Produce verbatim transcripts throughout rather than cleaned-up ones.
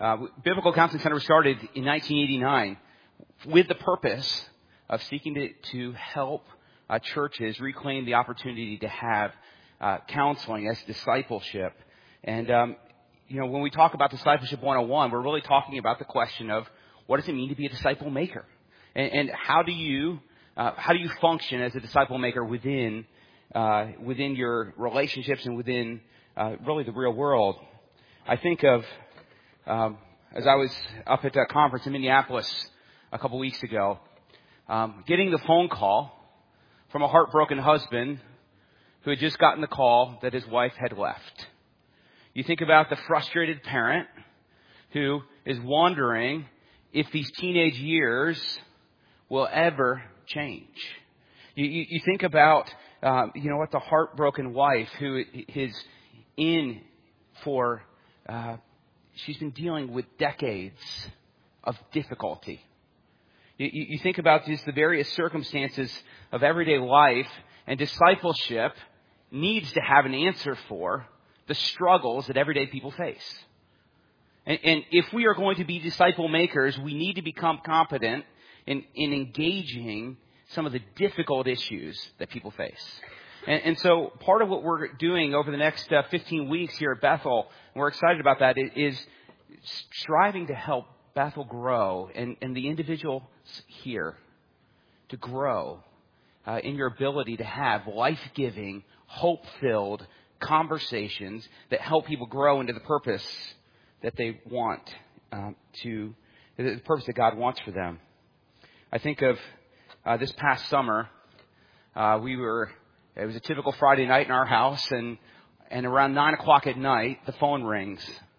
Uh, Biblical Counseling Center was started in nineteen eighty-nine with the purpose of seeking to, to help uh, churches reclaim the opportunity to have uh, counseling as discipleship. And, um, you know, when we talk about Discipleship one oh one, we're really talking about the question of what does it mean to be a disciple maker? And, and how do you uh, how do you function as a disciple maker within uh, within your relationships and within uh, really the real world? I think of Um, as I was up at a conference in Minneapolis a couple weeks ago, um, getting the phone call from a heartbroken husband who had just gotten the call that his wife had left. You think about the frustrated parent who is wondering if these teenage years will ever change. You, you, you think about, um, you know what, the heartbroken wife who is in for uh she's been dealing with decades of difficulty. You, you, you think about just the various circumstances of everyday life, and discipleship needs to have an answer for the struggles that everyday people face. And, and if we are going to be disciple makers, we need to become competent in, in engaging some of the difficult issues that people face. And, and so part of what we're doing over the next uh, fifteen weeks here at Bethel, and we're excited about that, is striving to help Bethel grow and, and the individuals here to grow uh, in your ability to have life-giving, hope-filled conversations that help people grow into the purpose that they want um, to, the purpose that God wants for them. I think of uh, this past summer, uh, we were... It was a typical Friday night in our house, and, and around nine o'clock at night, the phone rings.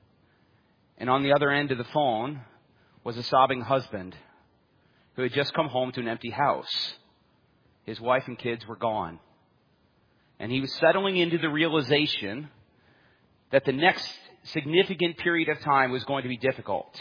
And on the other end of the phone was a sobbing husband who had just come home to an empty house. His wife and kids were gone. And he was settling into the realization that the next significant period of time was going to be difficult.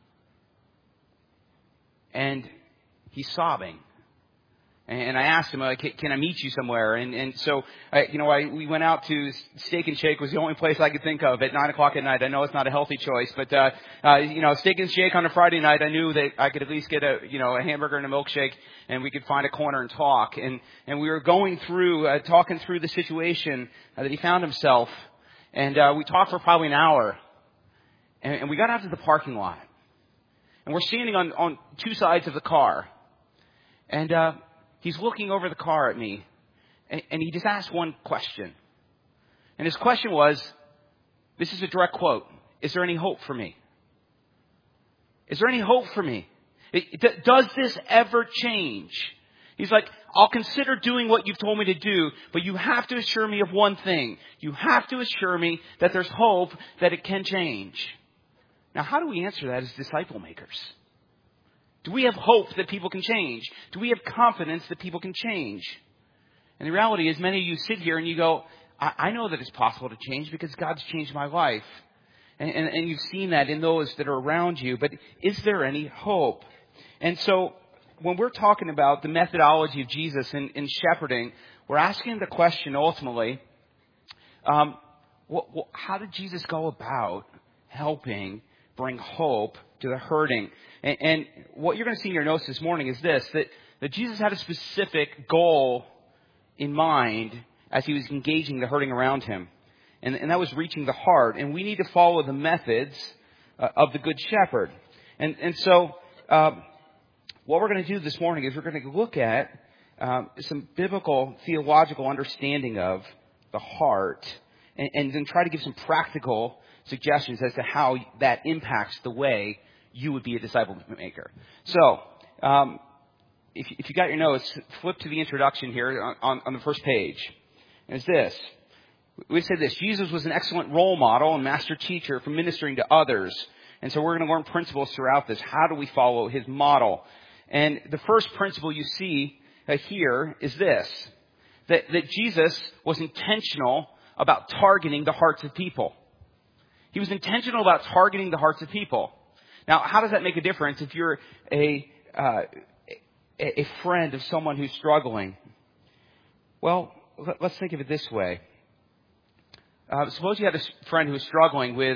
And he's sobbing. And I asked him, like, can I meet you somewhere? And, and so, I, you know, I, we went out to Steak and Shake. Was the only place I could think of at nine o'clock at night. I know it's not a healthy choice, but, uh, uh, you know, Steak and Shake on a Friday night, I knew that I could at least get a, you know, a hamburger and a milkshake, and we could find a corner and talk. And, and we were going through, uh, talking through the situation uh, that he found himself. And, uh, we talked for probably an hour. And, and we got out to the parking lot. And we're standing on, on two sides of the car. And, uh, he's looking over the car at me, and, and he just asked one question. And his question was, this is a direct quote, is there any hope for me? Is there any hope for me? It, it, does this ever change? He's like, I'll consider doing what you've told me to do, but you have to assure me of one thing. You have to assure me that there's hope that it can change. Now, how do we answer that as disciple makers? Do we have hope that people can change? Do we have confidence that people can change? And the reality is, many of you sit here and you go, I, I know that it's possible to change because God's changed my life. And, and, and you've seen that in those that are around you. But is there any hope? And so when we're talking about the methodology of Jesus in, in shepherding, we're asking the question ultimately, um, what, what, how did Jesus go about helping bring hope to the hurting? And, and what you're going to see in your notes this morning is this, that, that Jesus had a specific goal in mind as he was engaging the hurting around him. And, and that was reaching the heart. And we need to follow the methods uh, of the Good Shepherd. And, and so um, what we're going to do this morning is we're going to look at um, some biblical theological understanding of the heart, and, and then try to give some practical suggestions as to how that impacts the way you would be a disciple maker. So, um, if, if you got your notes, flip to the introduction here on, on, on the first page. And it's this. We say this: Jesus was an excellent role model and master teacher for ministering to others. And so we're going to learn principles throughout this. How do we follow his model? And the first principle you see uh, here is this: that, that Jesus was intentional about targeting the hearts of people. He was intentional about targeting the hearts of people. Now, how does that make a difference if you're a uh, a friend of someone who's struggling? Well, let's think of it this way. Uh, suppose you had a friend who was struggling with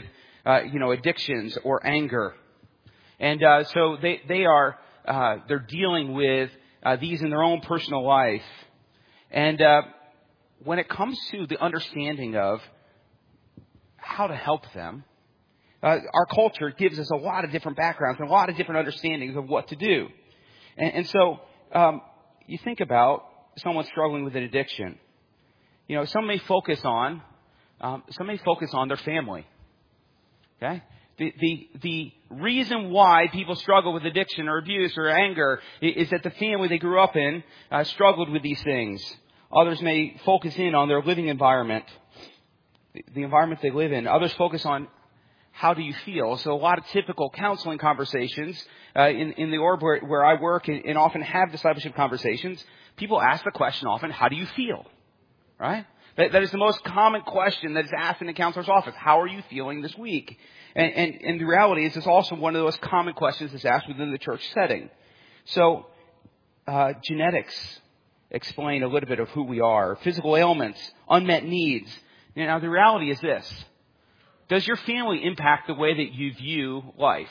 uh, you know, addictions or anger. And uh, so they, they are, uh, they're dealing with uh, these in their own personal life. And uh, when it comes to the understanding of how to help them, uh, our culture gives us a lot of different backgrounds and a lot of different understandings of what to do. And, and so um, you think about someone struggling with an addiction. You know, some may focus on, um, some may focus on their family. Okay? The, the, the reason why people struggle with addiction or abuse or anger is that the family they grew up in uh, struggled with these things. Others may focus in on their living environment, the, the environment they live in. Others focus on how do you feel. So a lot of typical counseling conversations uh, in, in the orb where, where I work and, and often have discipleship conversations, people ask the question often, how do you feel? Right? That, that is the most common question that is asked in a counselor's office. How are you feeling this week? And, and, and the reality is it's also one of those common questions that's asked within the church setting. So uh, genetics explain a little bit of who we are. Physical ailments, unmet needs. Now the reality is this. Does your family impact the way that you view life?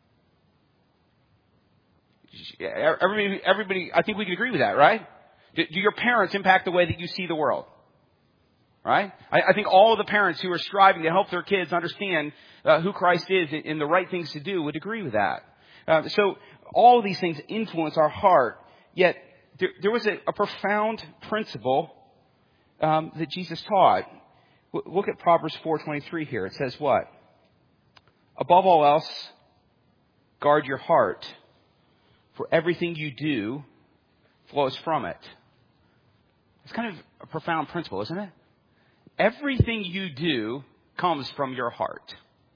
Everybody, everybody I think we can agree with that, right? Do, do your parents impact the way that you see the world? Right? I, I think all of the parents who are striving to help their kids understand uh, who Christ is and the right things to do would agree with that. Uh, so all of these things influence our heart. Yet there, there was a, a profound principle um, that Jesus taught. W- look at Proverbs four twenty-three here. It says what? Above all else, guard your heart, for everything you do flows from it. It's kind of a profound principle, isn't it? Everything you do comes from your heart.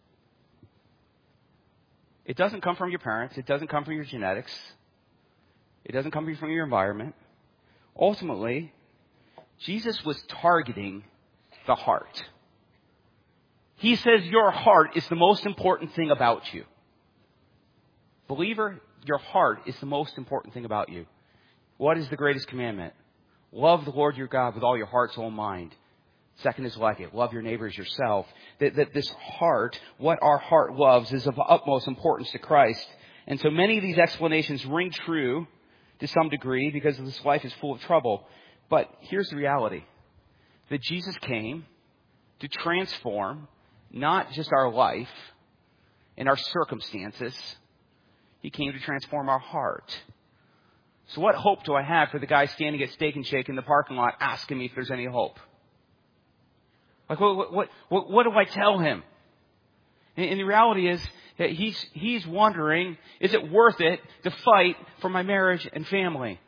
It doesn't come from your parents. It doesn't come from your genetics. It doesn't come from your environment. Ultimately, Jesus was targeting the heart. He says your heart is the most important thing about you. Believer, your heart is the most important thing about you. What is the greatest commandment? Love the Lord your God with all your heart, soul, and mind. Second is like it. Love your neighbor as yourself. That, that this heart, what our heart loves, is of utmost importance to Christ. And so many of these explanations ring true to some degree because this life is full of trouble. But here's the reality. That Jesus came to transform not just our life and our circumstances. He came to transform our heart. So what hope do I have for the guy standing at Steak and Shake in the parking lot asking me if there's any hope? Like, what, what, what, what do I tell him? And, and the reality is that he's, he's wondering, is it worth it to fight for my marriage and family?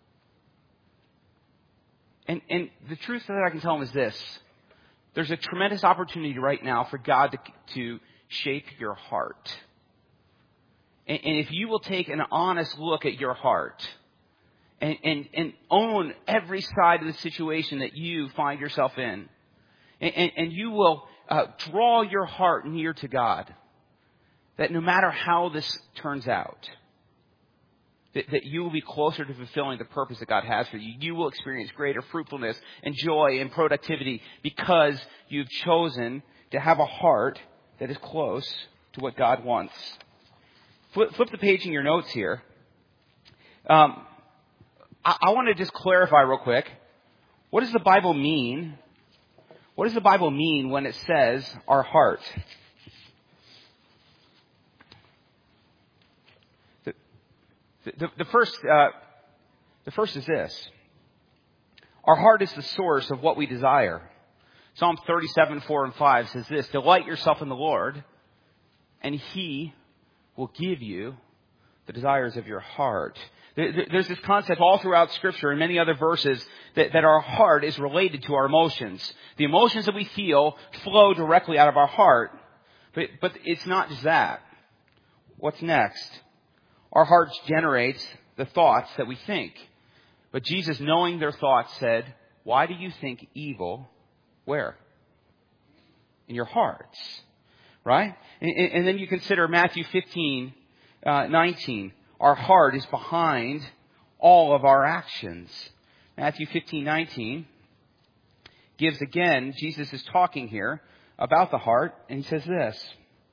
And, and the truth that I can tell him is this. There's a tremendous opportunity right now for God to, to shape your heart. And, and if you will take an honest look at your heart and, and, and own every side of the situation that you find yourself in, And, and, and you will uh, draw your heart near to God. That no matter how this turns out, that, that you will be closer to fulfilling the purpose that God has for you. You will experience greater fruitfulness and joy and productivity because you've chosen to have a heart that is close to what God wants. Flip, flip the page in your notes here. Um, I, I want to just clarify real quick. What does the Bible mean? What does the Bible mean when it says our heart? The, the, the first, uh, the first is this: our heart is the source of what we desire. Psalm thirty-seven, four and five says this: delight yourself in the Lord, and He will give you the desires of your heart. There's this concept all throughout Scripture and many other verses that, that our heart is related to our emotions. The emotions that we feel flow directly out of our heart. But, but it's not just that. What's next? Our heart generates the thoughts that we think. But Jesus, knowing their thoughts, said, why do you think evil? Where? In your hearts. Right? And, and then you consider Matthew fifteen, uh, nineteen. Our heart is behind all of our actions. Matthew fifteen, nineteen gives again, Jesus is talking here about the heart, and he says this: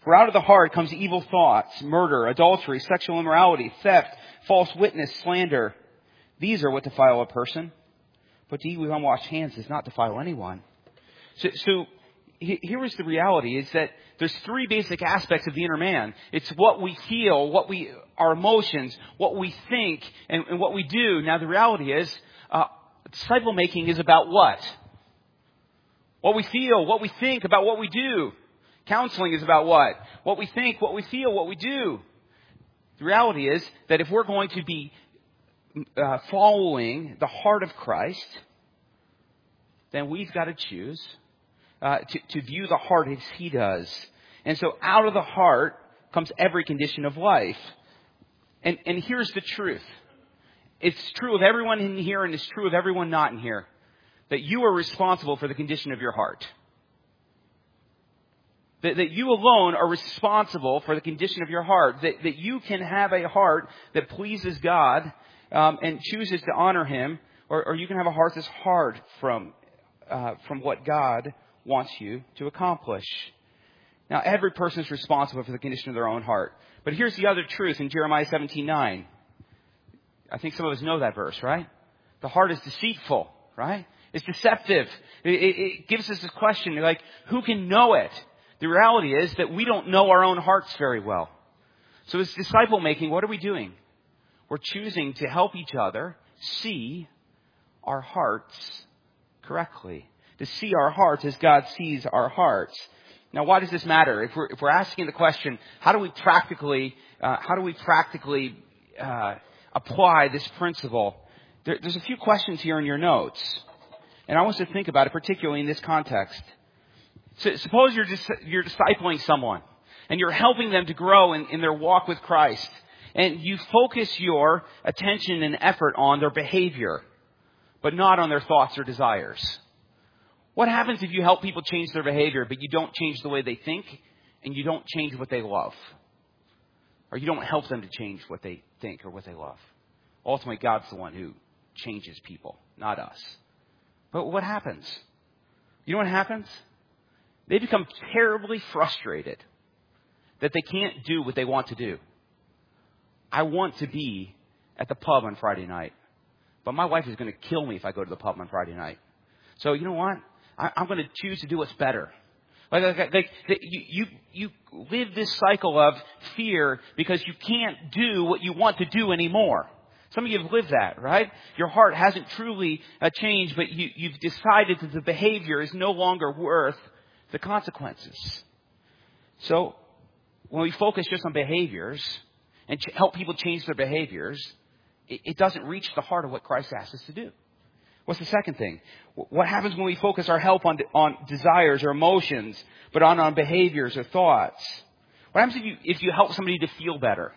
For out of the heart comes evil thoughts, murder, adultery, sexual immorality, theft, false witness, slander. These are what defile a person. But to eat with unwashed hands does not defile anyone. So, so here is the reality, is that there's three basic aspects of the inner man. It's what we feel, what we, our emotions, what we think, and, and what we do. Now the reality is, uh, disciple making is about what? What we feel, what we think, about what we do. Counseling is about what? What we think, what we feel, what we do. The reality is that if we're going to be uh, following the heart of Christ, then we've got to choose uh, to, to view the heart as He does. And so out of the heart comes every condition of life. And, and here's the truth. It's true of everyone in here, and it's true of everyone not in here, that you are responsible for the condition of your heart. That, that you alone are responsible for the condition of your heart. That, that you can have a heart that pleases God um, and chooses to honor Him, or, or you can have a heart that's hard from uh, from what God wants you to accomplish. Now, every person is responsible for the condition of their own heart. But here's the other truth in Jeremiah seventeen nine. I think some of us know that verse, right? The heart is deceitful, right? It's deceptive. It, it, it gives us this question, like, who can know it? The reality is that we don't know our own hearts very well. So as disciple making, what are we doing? We're choosing to help each other see our hearts correctly. To see our hearts as God sees our hearts. Now, why does this matter? If we're, if we're asking the question, how do we practically, uh, how do we practically uh, apply this principle? There, there's a few questions here in your notes. And I want us to think about it, particularly in this context. So suppose you're just, you're discipling someone and you're helping them to grow in, in their walk with Christ, and you focus your attention and effort on their behavior, but not on their thoughts or desires. What happens if you help people change their behavior, but you don't change the way they think, and you don't change what they love? Or you don't help them to change what they think or what they love? Ultimately, God's the one who changes people, not us. But what happens? You know what happens? They become terribly frustrated that they can't do what they want to do. I want to be at the pub on Friday night, but my wife is going to kill me if I go to the pub on Friday night. So you know what? I, I'm going to choose to do what's better. Like, like, like you, you, you live this cycle of fear because you can't do what you want to do anymore. Some of you have lived that, right? Your heart hasn't truly uh, changed, but you, you've decided that the behavior is no longer worth the consequences. So when we focus just on behaviors and ch- help people change their behaviors, it, it doesn't reach the heart of what Christ asks us to do. What's the second thing? What happens when we focus our help on on desires or emotions, but on, on behaviors or thoughts? What happens if you if you help somebody to feel better,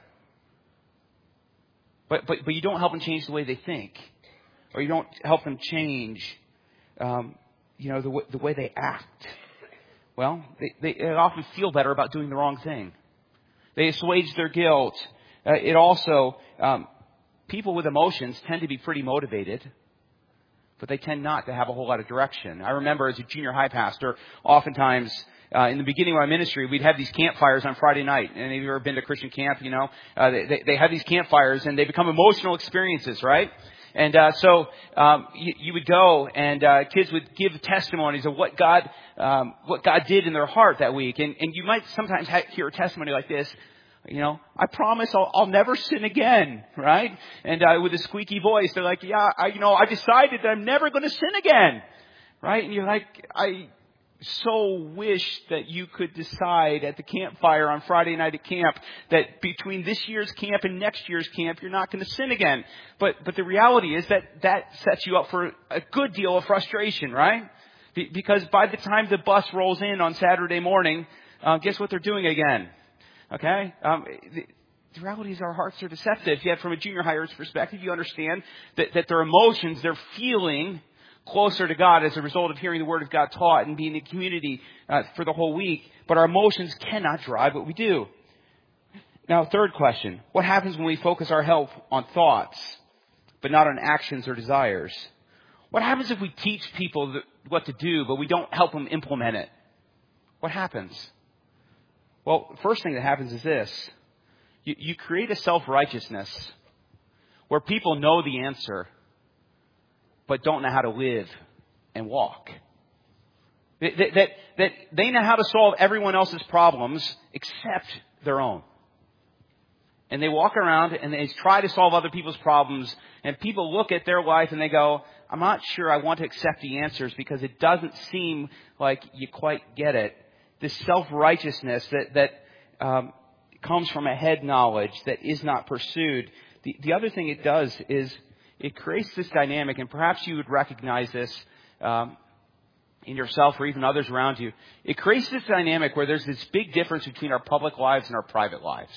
but but but you don't help them change the way they think, or you don't help them change, um, you know, the w- the way they act? Well, they, they, they often feel better about doing the wrong thing. They assuage their guilt. Uh, it also um, people with emotions tend to be pretty motivated, but they tend not to have a whole lot of direction. I remember as a junior high pastor, oftentimes uh, in the beginning of my ministry, we'd have these campfires on Friday night. And if you've ever been to Christian camp, you know, uh, they, they, they have these campfires and they become emotional experiences, right? And uh, so um, you, you would go, and uh, kids would give testimonies of what God, um, what God did in their heart that week. And, and you might sometimes ha- hear a testimony like this. You know, I promise I'll, I'll never sin again, right? And uh, with a squeaky voice, they're like, yeah, I, you know, I decided that I'm never going to sin again, right? And you're like, I so wish that you could decide at the campfire on Friday night at camp that between this year's camp and next year's camp, you're not going to sin again. But but the reality is that that sets you up for a good deal of frustration, right? Be, because by the time the bus rolls in on Saturday morning, uh, guess what they're doing again? Okay? Um, the, the reality is our hearts are deceptive. Yet from a junior higher's perspective, you understand that, that their emotions, they're feeling closer to God as a result of hearing the Word of God taught and being in community uh, for the whole week. But our emotions cannot drive what we do. Now, third question. What happens when we focus our help on thoughts, but not on actions or desires? What happens if we teach people what to do, but we don't help them implement it? What happens? Well, the first thing that happens is this. You, you create a self-righteousness where people know the answer, but don't know how to live and walk. That, that, that they know how to solve everyone else's problems except their own. And they walk around and they try to solve other people's problems. And people look at their life and they go, I'm not sure I want to accept the answers because it doesn't seem like you quite get it. This self-righteousness that, that um, comes from a head knowledge that is not pursued. The, the other thing it does is it creates this dynamic, and perhaps you would recognize this um, in yourself or even others around you. It creates this dynamic where there's this big difference between our public lives and our private lives.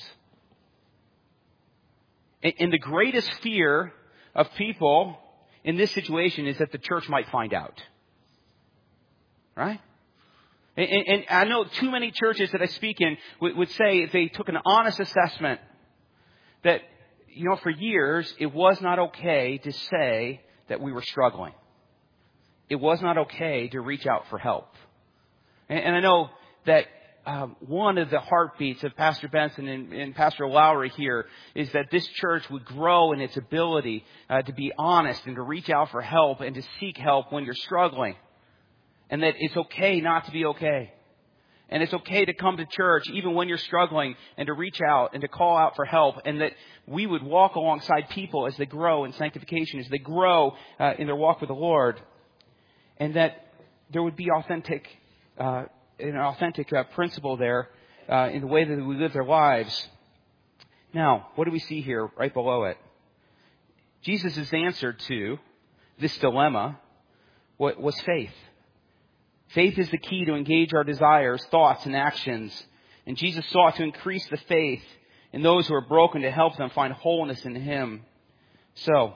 And, and the greatest fear of people in this situation is that the church might find out. Right? And, and, and I know too many churches that I speak in would, would say if they took an honest assessment that, you know, for years it was not okay to say that we were struggling. It was not okay to reach out for help. And, and I know that um, one of the heartbeats of Pastor Benson and, and Pastor Lowry here is that this church would grow in its ability uh, to be honest and to reach out for help and to seek help when you're struggling. And that it's okay not to be okay. And it's okay to come to church even when you're struggling and to reach out and to call out for help. And that we would walk alongside people as they grow in sanctification, as they grow uh, in their walk with the Lord. And that there would be authentic, uh, an authentic uh, principle there uh, in the way that we live their lives. Now, what do we see here right below it? Jesus' answer to this dilemma was faith. Faith is the key to engage our desires, thoughts, and actions. And Jesus sought to increase the faith in those who are broken to help them find wholeness in Him. So,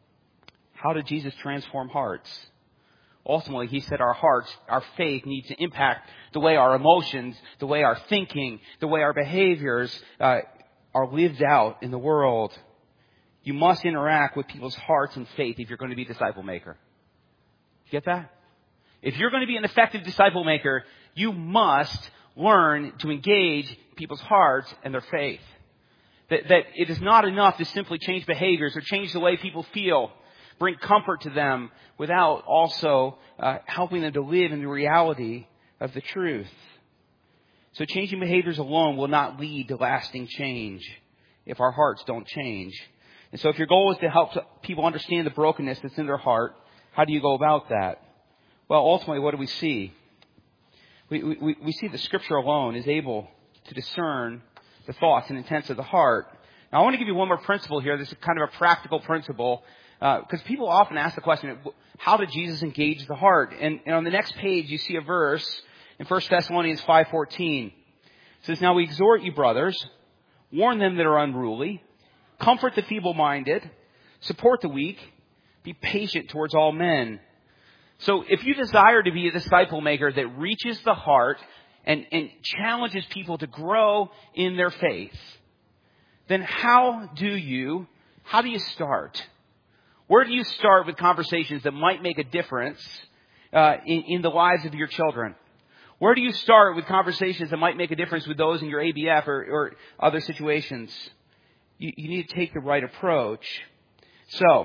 how did Jesus transform hearts? Ultimately, He said our hearts, our faith needs to impact the way our emotions, the way our thinking, the way our behaviors uh, are lived out in the world. You must interact with people's hearts and faith if you're going to be a disciple maker. You get that? If you're going to be an effective disciple maker, you must learn to engage people's hearts and their faith. That, that it is not enough to simply change behaviors or change the way people feel, bring comfort to them without also uh, helping them to live in the reality of the truth. So changing behaviors alone will not lead to lasting change if our hearts don't change. And so if your goal is to help people understand the brokenness that's in their heart, how do you go about that? Well, ultimately, what do we see? We, we, we see that Scripture alone is able to discern the thoughts and intents of the heart. Now, I want to give you one more principle here. This is kind of a practical principle. Because uh, people often ask the question, how did Jesus engage the heart? And, and on the next page, you see a verse in First Thessalonians five fourteen. It says, now we exhort you, brothers, warn them that are unruly, comfort the feeble-minded, support the weak, be patient towards all men. So if you desire to be a disciple maker that reaches the heart and, and challenges people to grow in their faith, then how do you, how do you start? Where do you start with conversations that might make a difference uh, in, in the lives of your children? Where do you start with conversations that might make a difference with those in your A B F or, or other situations? You, you need to take the right approach. So,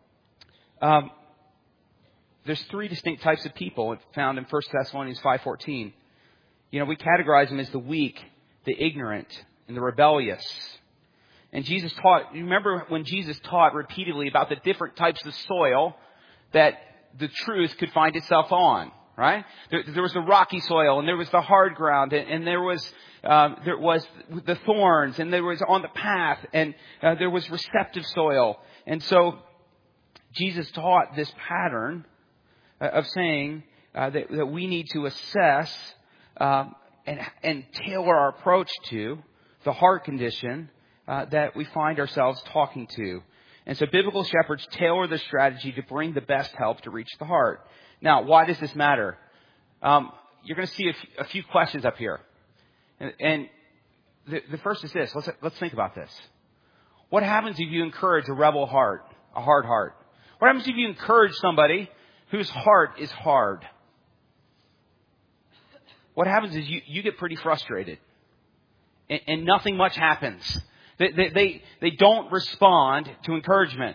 um, there's three distinct types of people found in First Thessalonians five fourteen. You know, we categorize them as the weak, the ignorant, and the rebellious. And Jesus taught, you remember when Jesus taught repeatedly about the different types of soil that the truth could find itself on, right? There, there was the rocky soil, and there was the hard ground, and, and there was um, there was the thorns, and there was on the path, and uh, there was receptive soil. And so Jesus taught this pattern of saying uh, that, that we need to assess um, and, and tailor our approach to the heart condition uh, that we find ourselves talking to. And so biblical shepherds tailor their strategy to bring the best help to reach the heart. Now, why does this matter? Um, you're going to see a, f- a few questions up here. And, and the, the first is this. Let's, let's think about this. What happens if you encourage a rebel heart, a hard heart? What happens if you encourage somebody whose heart is hard? What happens is you, you get pretty frustrated. and, and nothing much happens. They, they, they, they don't respond to encouragement.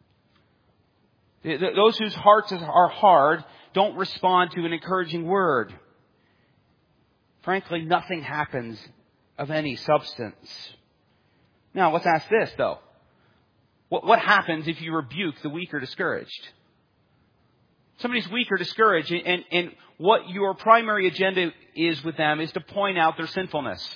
Those whose hearts are hard don't respond to an encouraging word. Frankly, nothing happens of any substance. Now, let's ask this, though. What, what happens if you rebuke the weak or discouraged? Somebody's weak or discouraged, and, and what your primary agenda is with them is to point out their sinfulness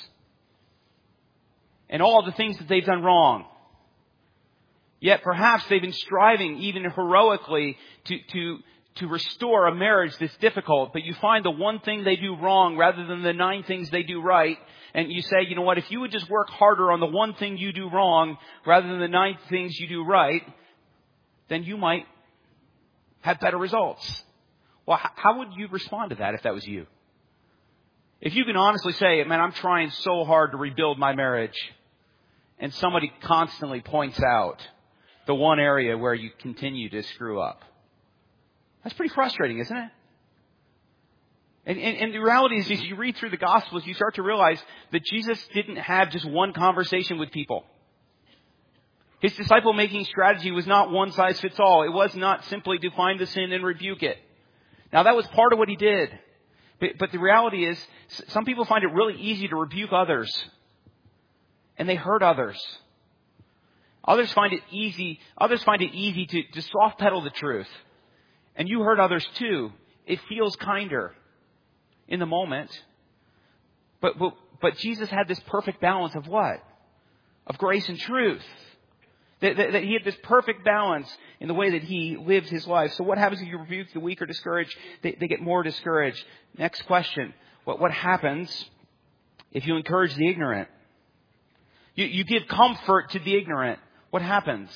and all the things that they've done wrong. Yet perhaps they've been striving even heroically to, to, to restore a marriage that's difficult, but you find the one thing they do wrong rather than the nine things they do right, and you say, you know what, if you would just work harder on the one thing you do wrong rather than the nine things you do right, then you might have better results. Well, how would you respond to that if that was you? If you can honestly say, man, I'm trying so hard to rebuild my marriage, and somebody constantly points out the one area where you continue to screw up. That's pretty frustrating, isn't it? And, and, and the reality is, as you read through the Gospels, you start to realize that Jesus didn't have just one conversation with people. His disciple-making strategy was not one size fits all. It was not simply to find the sin and rebuke it. Now, that was part of what he did. But, but the reality is, some people find it really easy to rebuke others. And they hurt others. Others find it easy, others find it easy to, to soft pedal the truth. And you hurt others too. It feels kinder in the moment. But, but, but Jesus had this perfect balance of what? Of grace and truth. That, that, that he had this perfect balance in the way that he lived his life. So what happens if you rebuke the weak or discouraged? They, they get more discouraged. Next question. What, what happens if you encourage the ignorant? You, you give comfort to the ignorant. What happens?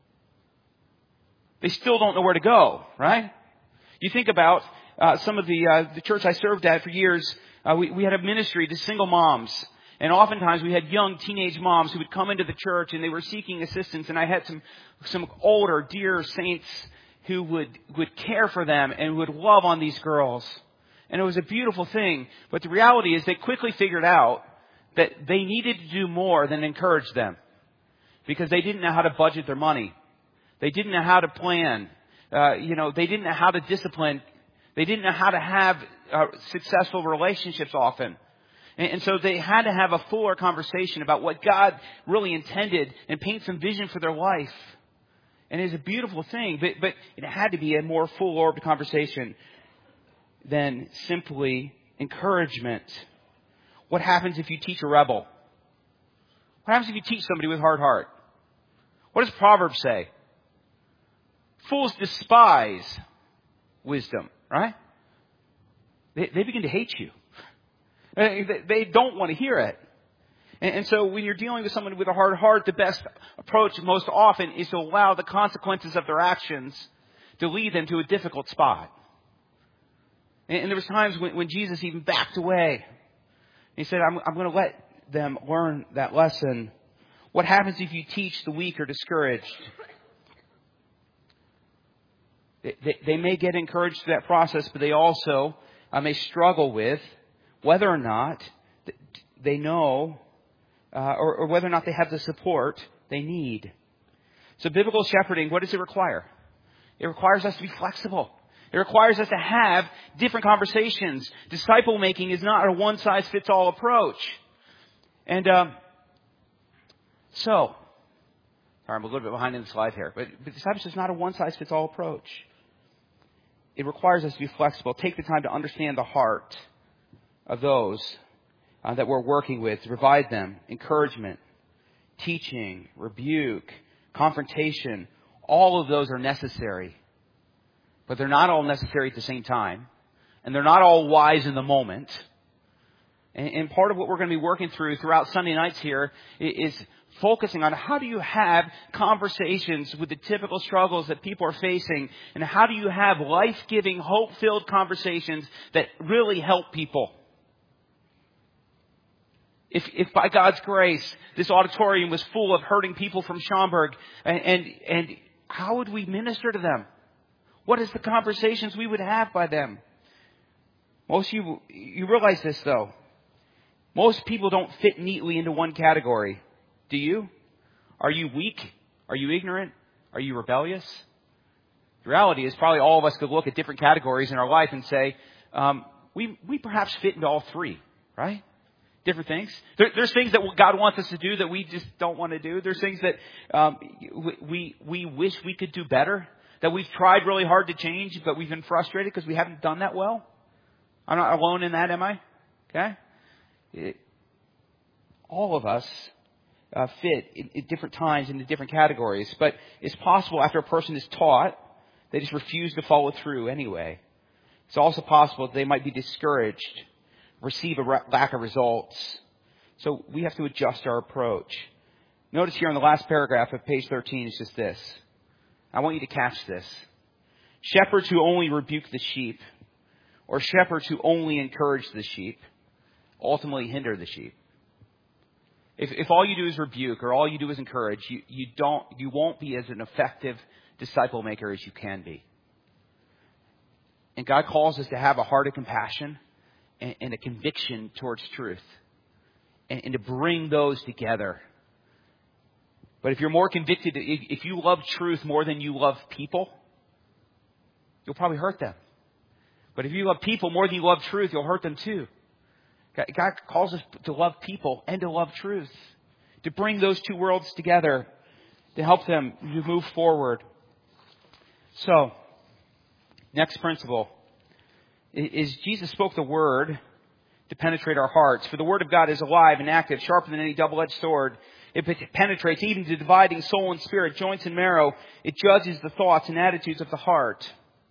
They still don't know where to go, right? You think about uh, some of the uh, the church I served at for years. Uh, we, we had a ministry to single moms. And oftentimes we had young teenage moms who would come into the church and they were seeking assistance. And I had some some older, dear saints who would, would care for them and would love on these girls. And it was a beautiful thing. But the reality is they quickly figured out that they needed to do more than encourage them. Because they didn't know how to budget their money. They didn't know how to plan. Uh, you know, they didn't know how to discipline. They didn't know how to have uh, successful relationships often. And, and so they had to have a fuller conversation about what God really intended and paint some vision for their life. And it's a beautiful thing, but, but it had to be a more full-orbed conversation than simply encouragement. What happens if you teach a rebel? What happens if you teach somebody with hard heart? What does Proverbs say? Fools despise wisdom, right? They, they begin to hate you. They, they don't want to hear it. And, and so when you're dealing with someone with a hard heart, the best approach most often is to allow the consequences of their actions to lead them to a difficult spot. And, and there was times when, when Jesus even backed away. He said, I'm, I'm going to let them learn that lesson. What happens if you teach the weak or discouraged? They, they, they may get encouraged through that process, but they also uh, may struggle with whether or not they know uh, or, or whether or not they have the support they need. So biblical shepherding, what does it require? It requires us to be flexible. It requires us to have different conversations. Disciple making is not a one-size-fits-all approach. And um, so, sorry, I'm a little bit behind in the slide here, but, but discipleship is not a one-size-fits-all approach. It requires us to be flexible. Take the time to understand the heart of those uh, that we're working with, to provide them encouragement, teaching, rebuke, confrontation. All of those are necessary. But they're not all necessary at the same time. And they're not all wise in the moment. And, and part of what we're going to be working through throughout Sunday nights here is focusing on how do you have conversations with the typical struggles that people are facing. And how do you have life-giving, hope-filled conversations that really help people. If, if by God's grace, this auditorium was full of hurting people from Schaumburg, and, and, and how would we minister to them? What is the conversations we would have by them? Most of you, you realize this though. Most people don't fit neatly into one category. Do you? Are you weak? Are you ignorant? Are you rebellious? The reality is probably all of us could look at different categories in our life and say, um, we, we perhaps fit into all three, right? Different things. There, there's things that God wants us to do that we just don't want to do. There's things that um, we we wish we could do better, that we've tried really hard to change, but we've been frustrated because we haven't done that well. I'm not alone in that, am I? Okay? It, all of us uh, fit in, at different times into different categories, but it's possible after a person is taught, they just refuse to follow through anyway. It's also possible that they might be discouraged, receive a ra- lack of results. So we have to adjust our approach. Notice here in the last paragraph of page thirteen, it's just this. I want you to catch this. Shepherds who only rebuke the sheep, or shepherds who only encourage the sheep, ultimately hinder the sheep. If, if all you do is rebuke or all you do is encourage, you, you don't, you won't be as an effective disciple maker as you can be. And God calls us to have a heart of compassion and, and a conviction towards truth, and, and to bring those together. But if you're more convicted, if, if you love truth more than you love people, you'll probably hurt them. But if you love people more than you love truth, you'll hurt them too. God calls us to love people and to love truth, to bring those two worlds together, to help them to move forward. So, next principle is Jesus spoke the word to penetrate our hearts. For the word of God is alive and active, sharper than any double-edged sword. It penetrates even to dividing soul and spirit, joints and marrow. It judges the thoughts and attitudes of the heart.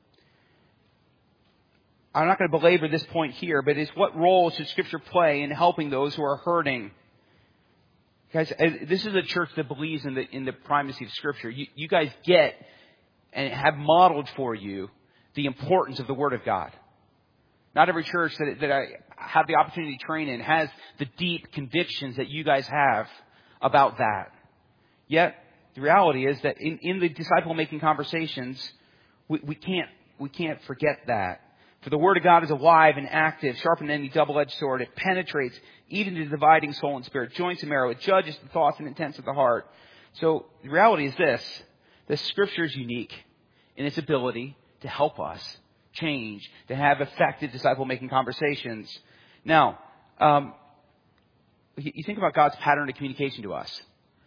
I'm not going to belabor this point here, but it's what role should Scripture play in helping those who are hurting? Guys, this is a church that believes in the in the primacy of Scripture. You, you guys get and have modeled for you the importance of the Word of God. Not every church that, that I have the opportunity to train in has the deep convictions that you guys have about that. Yet, the reality is that in, in the disciple-making conversations, we, we can't we can't forget that. For the Word of God is alive and active, sharper than any double-edged sword. It penetrates even to dividing soul and spirit, joints and marrow. It judges the thoughts and intents of the heart. So the reality is this, that Scripture is unique in its ability to help us change, to have effective disciple-making conversations. Now, um, you think about God's pattern of communication to us.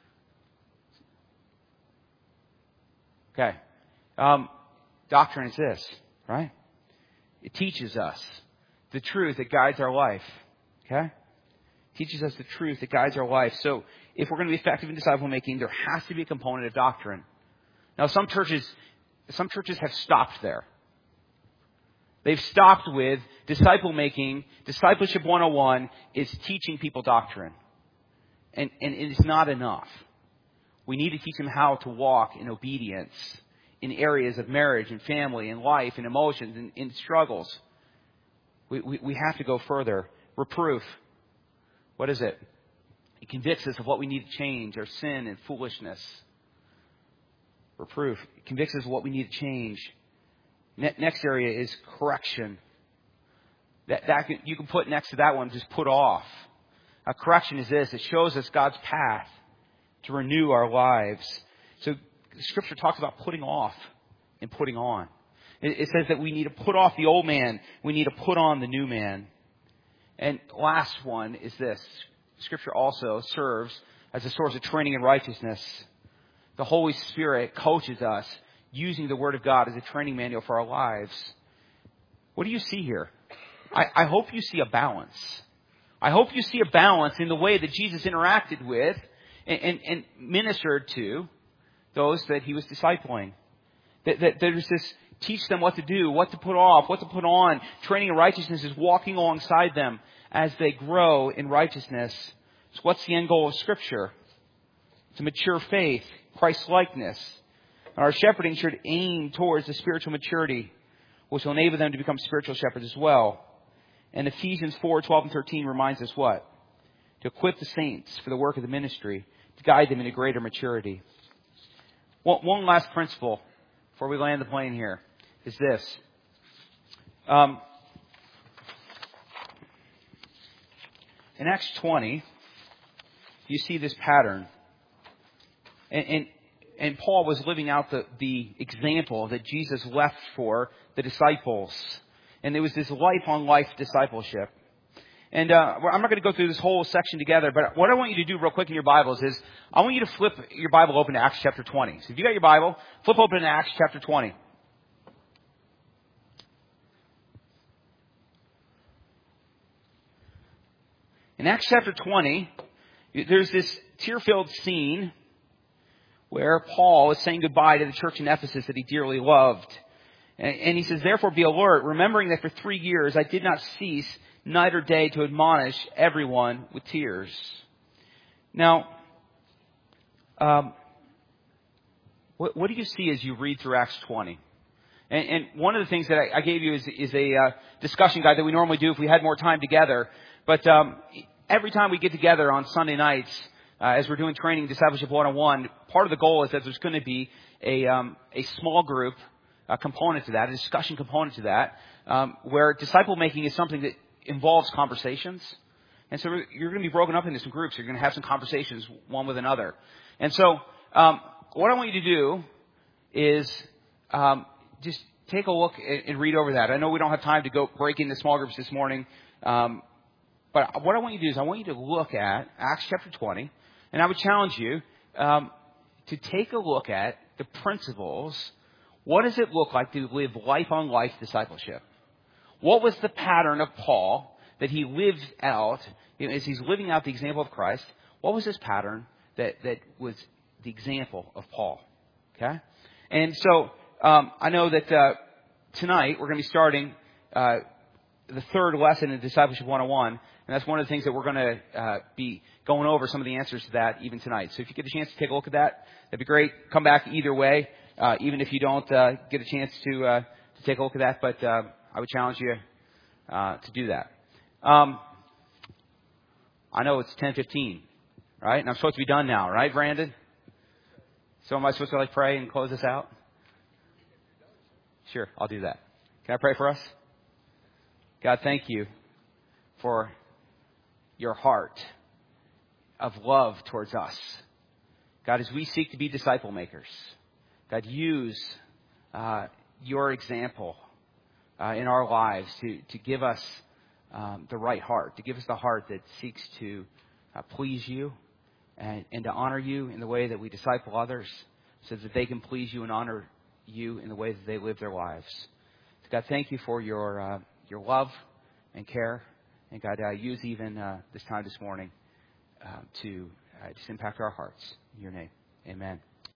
Okay. Um, doctrine is this, right? It teaches us the truth that guides our life. Okay? It teaches us the truth that guides our life. So if we're going to be effective in disciple making, there has to be a component of doctrine. Now some churches some churches have stopped there. They've stopped with disciple making. Discipleship one oh one is teaching people doctrine. And and it is not enough. We need to teach them how to walk in obedience in areas of marriage and family and life and emotions and in struggles. We, we, we have to go further. Reproof. What is it? It convicts us of what we need to change, our sin and foolishness. Reproof. It convicts us of what we need to change. Ne- next area is correction. That, that can, you can put next to that one, just put off. A correction is this. It shows us God's path to renew our lives. So Scripture talks about putting off and putting on. It says that we need to put off the old man. We need to put on the new man. And last one is this. Scripture also serves as a source of training in righteousness. The Holy Spirit coaches us using the Word of God as a training manual for our lives. What do you see here? I, I hope you see a balance. I hope you see a balance in the way that Jesus interacted with and, and, and ministered to those that he was discipling. That, that there's this teach them what to do, what to put off, what to put on. Training in righteousness is walking alongside them as they grow in righteousness. So what's the end goal of Scripture? It's a mature faith, Christ-likeness. And our shepherding should aim towards the spiritual maturity, which will enable them to become spiritual shepherds as well. And Ephesians four, twelve and thirteen reminds us what? To equip the saints for the work of the ministry, to guide them into greater maturity. One last principle before we land the plane here is this. Um, in Acts twenty, you see this pattern. And, and, and Paul was living out the, the example that Jesus left for the disciples. And there was this life-on-life discipleship. And uh, I'm not going to go through this whole section together, but what I want you to do real quick in your Bibles is I want you to flip your Bible open to Acts chapter twenty. So if you got your Bible, flip open to Acts chapter twenty. In Acts chapter twenty, there's this tear-filled scene where Paul is saying goodbye to the church in Ephesus that he dearly loved. And he says, therefore be alert, remembering that for three years I did not cease night or day to admonish everyone with tears. Now, um, what, what do you see as you read through Acts twenty? And, and one of the things that I, I gave you is, is a uh, discussion guide that we normally do if we had more time together. But um, every time we get together on Sunday nights, uh, as we're doing training Discipleship one oh one, part of the goal is that there's going to be a, um, a small group a component to that, a discussion component to that, um, where disciple making is something that involves conversations. And so you're going to be broken up into some groups. You're going to have some conversations one with another. And so um, what I want you to do is um, just take a look and, and read over that. I know we don't have time to go break into small groups this morning. Um, but what I want you to do is I want you to look at Acts chapter twenty. And I would challenge you um, to take a look at the principles. What does it look like to live life-on-life discipleship? What was the pattern of Paul that he lived out, you know, as he's living out the example of Christ? What was his pattern that, that was the example of Paul? Okay? And so um, I know that uh, tonight we're going to be starting uh, the third lesson in Discipleship one oh one. And that's one of the things that we're going to uh, be going over some of the answers to that even tonight. So if you get a chance to take a look at that, that'd be great. Come back either way. Uh, even if you don't uh, get a chance to uh, to take a look at that, but uh, I would challenge you uh, to do that. Um, I know it's ten fifteen, right? And I'm supposed to be done now, right, Brandon? So am I supposed to like pray and close this out? Sure, I'll do that. Can I pray for us? God, thank you for your heart of love towards us. God, as we seek to be disciple makers, God, use uh, your example uh, in our lives to, to give us um, the right heart, to give us the heart that seeks to uh, please you and, and to honor you in the way that we disciple others so that they can please you and honor you in the way that they live their lives. So God, thank you for your uh, your love and care. And God, uh, use even uh, this time this morning uh, to uh, just impact our hearts. In your name, amen.